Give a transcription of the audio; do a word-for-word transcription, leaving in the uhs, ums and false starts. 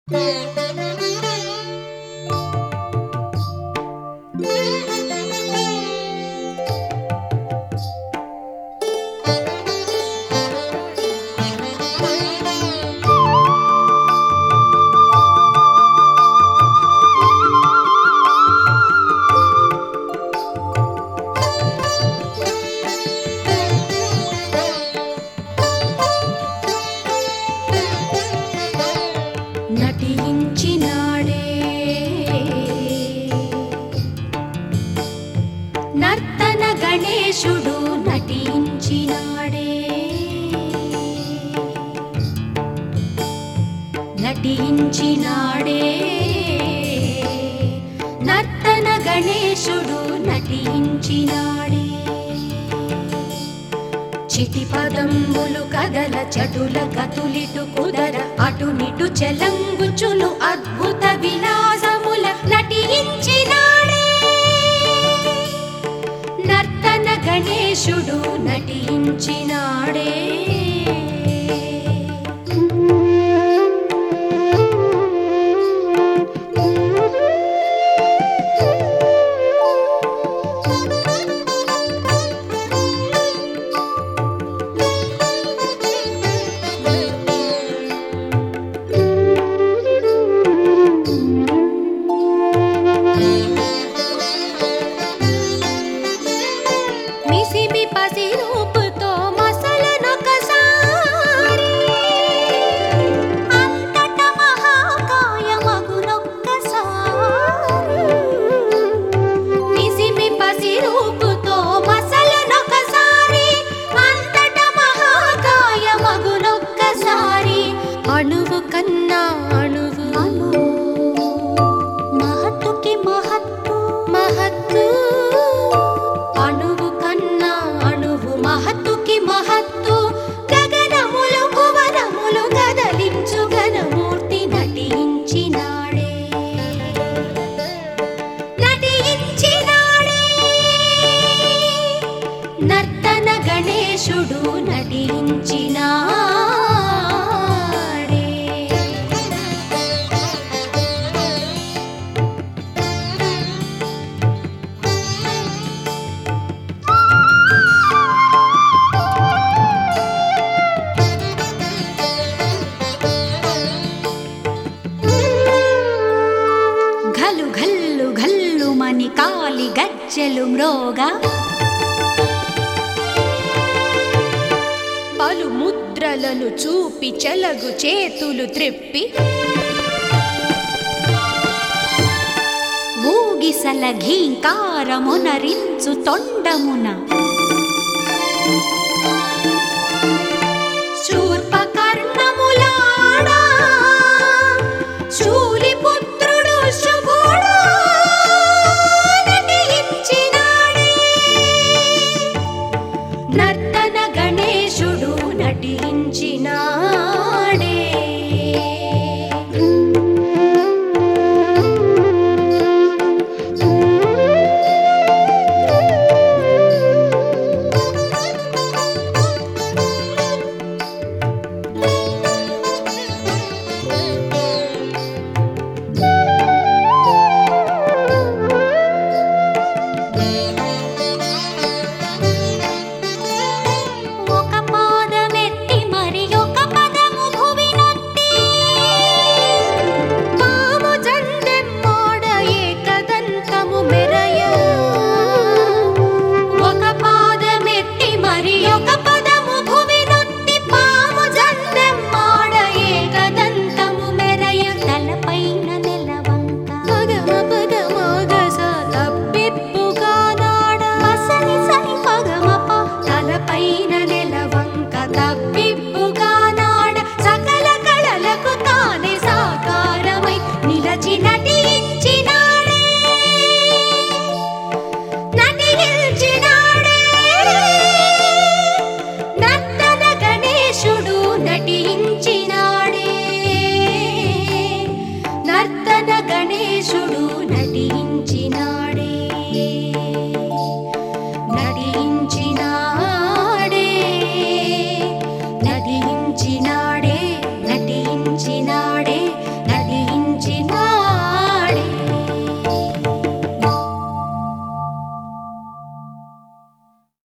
నటించినాడే నర్తన గణేశుడు నటించినాడే నటించినాడే నర్తన గణేశుడు నటించినాడే చిటి పదంబులు కదల చటుల కతులిటు కుదర అటునిటు చెలంగుచును అద్భుత విలాసముల నటించినాడే నర్తన గణేశుడు నటించినాడే మిసిమి పసి రూపుతో మసలనొకసారి అంతట మహాకాయమగునొక్కసారి మిసిమి పసి రూపుతో మసలనొకసారి అంతట మహాకాయమగునొక్కసారి అణువు కన్నా అణువు మహత్తుకి మహత్తు మహత్తు అణువు కన్నా అణువు మహత్తుకి మహత్తు గగనములు భువనములు కదలించు ఘనమూర్తి నటించినాడే నటించినాడే నర్తన గణేశుడు నటించినాడే ఘలు ఘల్లు ఘల్లు మని కాలి గజ్జెలు మ్రోగా పలు ముద్రలను చూపి చెలగు చేతులు త్రిప్పి ఊగిసల ఘీంకారమునరించు తొండమున శూర్పకర్ణములాడా శూలిపుత్రుడు శుభుడు నటించినాడే నర్తన గణేశుడు నటించినాడే ఒక పాదమెత్తి మరి ఒక పదము భువినొత్తి పాము జందెమ్మోడ ఏకదంతము మెరయ ఒక పాదమెత్తి మరి ఒక పదము భువినొత్తి పాము జందెమ్మోడ ఏకదంతము మెరయ తలపైన నెలవంక మగమ పగమగస తప్పిప్పుగా నాడ మసని సని పగమప తలపైన నెలవంక తప్పిప్పుగా నాడ సకల కళలకు తానే సాకారమై నిలచి నటించినాడే నటించినాడే నర్తన గణేశుడు నటించినాడే నర్తన గణేశుడు